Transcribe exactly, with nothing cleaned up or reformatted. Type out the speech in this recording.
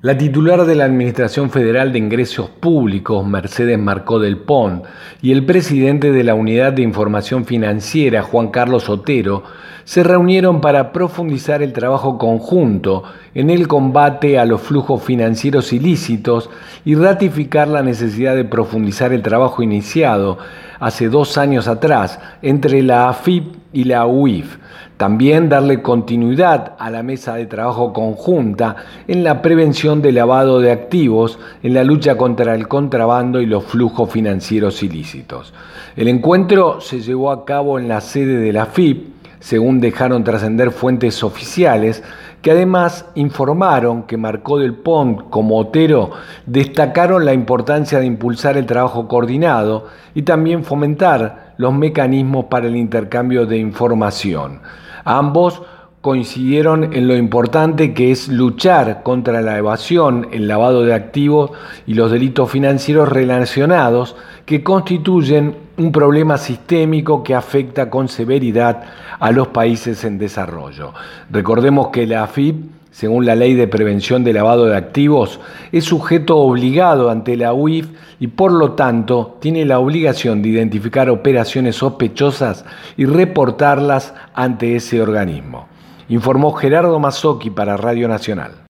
La titular de la Administración Federal de Ingresos Públicos, Mercedes Marcó del Pont, y el presidente de la Unidad de Información Financiera, Juan Carlos Otero, se reunieron para profundizar el trabajo conjunto en el combate a los flujos financieros ilícitos y ratificar la necesidad de profundizar el trabajo iniciado hace dos años atrás entre la A F I P y la U I F. También darle continuidad a la mesa de trabajo conjunta en la prevención del lavado de activos, en la lucha contra el contrabando y los flujos financieros ilícitos. El encuentro se llevó a cabo en la sede de la A F I P, según dejaron trascender fuentes oficiales, que además informaron que Marcó del Pont como Otero destacaron la importancia de impulsar el trabajo coordinado y también fomentar los mecanismos para el intercambio de información. Ambos coincidieron en lo importante que es luchar contra la evasión, el lavado de activos y los delitos financieros relacionados que constituyen un problema sistémico que afecta con severidad a los países en desarrollo. Recordemos que la A F I P, según la Ley de Prevención de Lavado de Activos, es sujeto obligado ante la U I F y por lo tanto tiene la obligación de identificar operaciones sospechosas y reportarlas ante ese organismo. Informó Gerardo Mazzocchi para Radio Nacional.